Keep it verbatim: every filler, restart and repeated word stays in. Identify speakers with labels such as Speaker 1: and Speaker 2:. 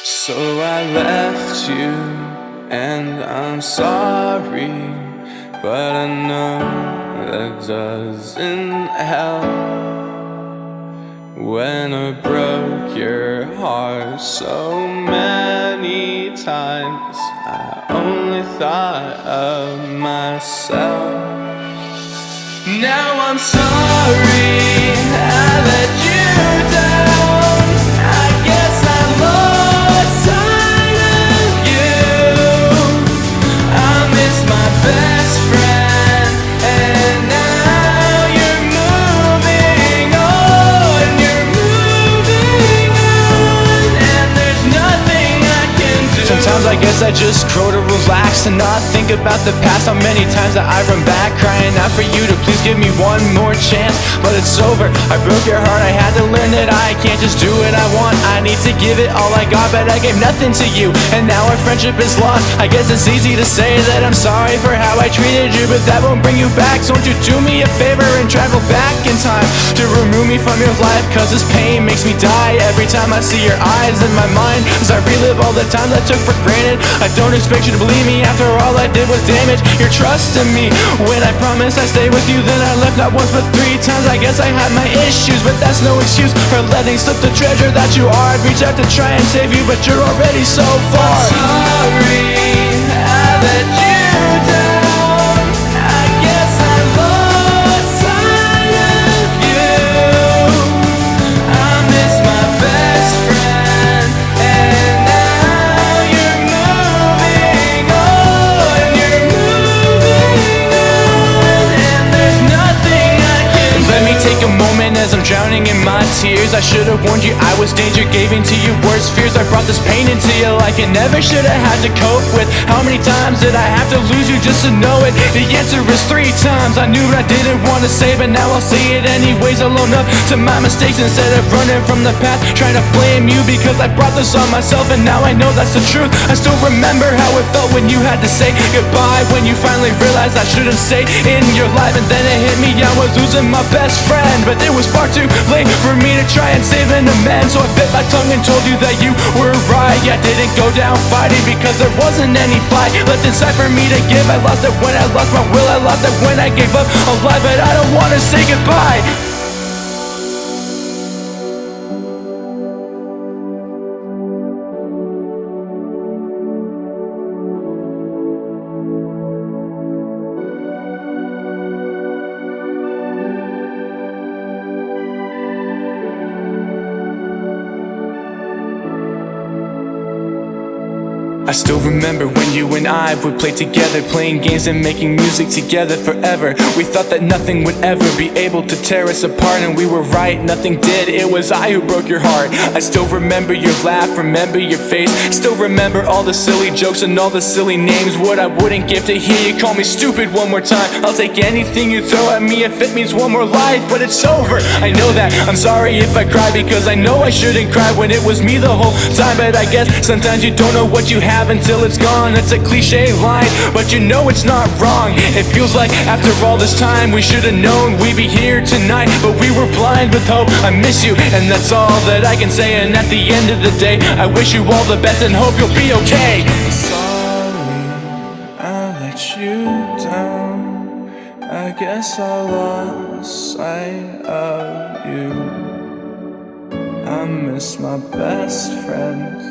Speaker 1: So I left you, and I'm sorry, but I know that doesn't help. When I broke your heart so many times, I only thought of myself. Now I'm sorry I let you down. I guess I lost sight of you. I miss my best friend, and now you're moving on. You're moving on, and there's nothing I can do. Sometimes I guess I just grow to relax and not think about the past. How many times that I run back, crying out for you to please give me one more chance. But it's over, I broke your heart. I had to learn that I can't just do what I want. I need to give it all I got, but I gave nothing to you, and now our friendship is lost. I guess it's easy to say that I'm sorry for how I treated you, but that won't bring you back. So won't you do me a favor and travel back in time to remove me from your life, cause this pain makes me die every time I see your eyes in my mind. As I relive all the times I took for granted, I don't expect you to believe me after all I did was damage your trust in me. When I promised I'd stay with you, then I left not once but three times. I guess I had my issues, but that's no excuse for letting slip the treasure that you are. I'd reach out to try and save you, but you're already so far. I'm sorry I let you down. I guess I lost sight of you. I miss my best friend, and now you're moving on. You're moving on, and there's nothing I can do. Let me take a moment as I'm drowning in my tears. I should've warned you I was danger, gave in to your worst fears. I brought this pain into your life you never should've had to cope with. How many times did I have to lose you just to know it? The answer is three times. I knew what I didn't want to say, but now I'll say it anyways. I'll own up to my mistakes instead of running from the past, trying to blame you because I brought this on myself, and now I know that's the truth. I still remember how it felt when you had to say goodbye, when you finally realized I shouldn't stay in your life. And then it hit me, I was losing my best friend, but it was far too late for me to try and save an amends. So I bit my tongue and told you that you were right. I didn't go down fighting because there wasn't any fight left inside for me to give. I lost it when I lost my will, I lost it when I gave up on life, but I don't wanna say goodbye. I still remember when you and I would play together, playing games and making music together forever. We thought that nothing would ever be able to tear us apart, and we were right, nothing did. It was I who broke your heart. I still remember your laugh, remember your face. Still remember all the silly jokes and all the silly names. What I wouldn't give to hear you call me stupid one more time. I'll take anything you throw at me if it means one more life, but it's over. I know that. I'm sorry if I cry because I know I shouldn't cry when it was me the whole time. But I guess sometimes you don't know what you have until it's gone. It's a cliche line, but you know it's not wrong. It feels like after all this time we should've known we'd be here tonight, but we were blind with hope. I miss you, and that's all that I can say. And at the end of the day, I wish you all the best and hope you'll be okay. Sorry I let you down. I guess I lost sight of you. I miss my best friends,